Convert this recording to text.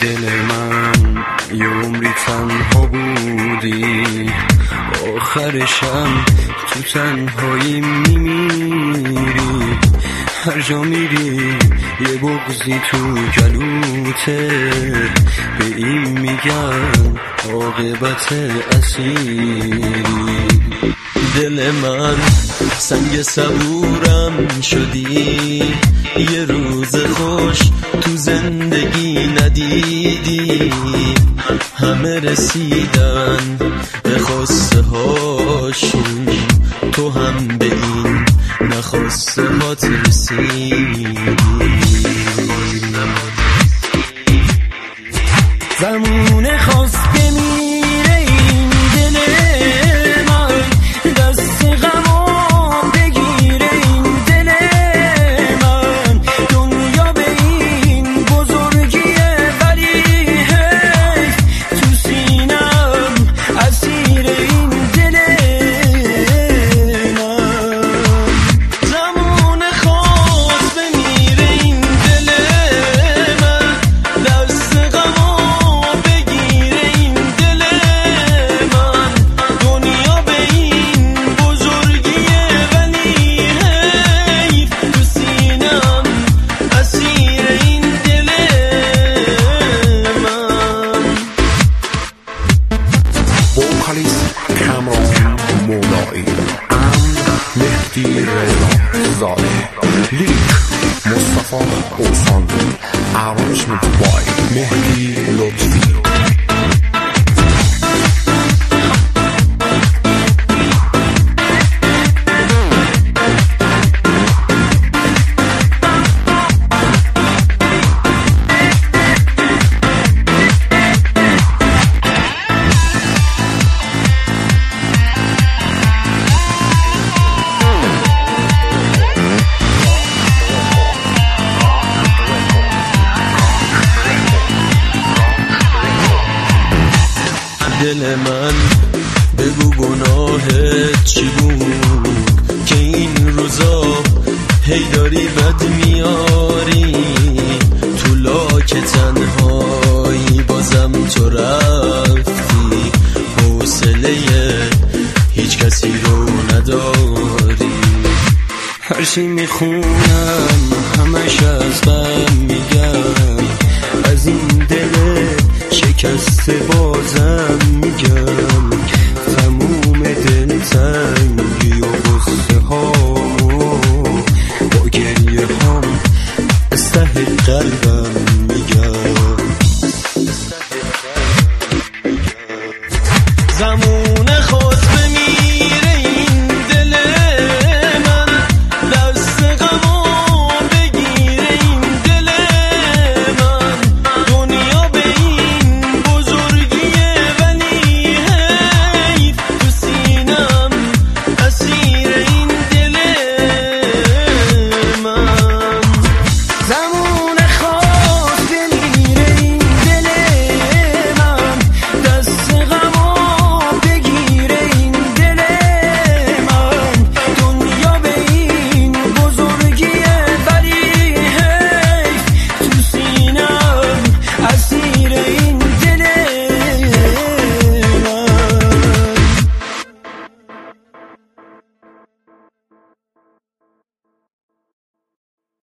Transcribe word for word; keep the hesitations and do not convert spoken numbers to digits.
دل من یه عمری تنها بودی، آخرشم تو تنهایی میمیری. هر جا میری یه بغضی تو گلوته، به این میگن عاقبت اسیری. دل من سنگ صبورم شدی، یه روز خوش تو زندگی ندیدی. همه رسیدن به خواسته هاشون، تو هم به این نخواسته هات رسیدی. زمونه خواست بمیره این دل من، دست غما بگیره این دل من. دنیا به این بزرگیه ولی حیف تو سینم اسیر این دل من. زمونه خواست بمیره این دل من، دست غما لیک مصطفی اوسان، arrangement by مهدی لطفی. دل من بگو گناهت چی بود که این روزا هی داری بد میاری. تو لاک تنهایی بازم تو رفتی، حوصله هیچ کسی رو نداری. هرچی میخونم همش از غم میگم، از این دل شکسته بازم میگم. تموم دل تنگی و غصه هامو با گریه هام استه قلبم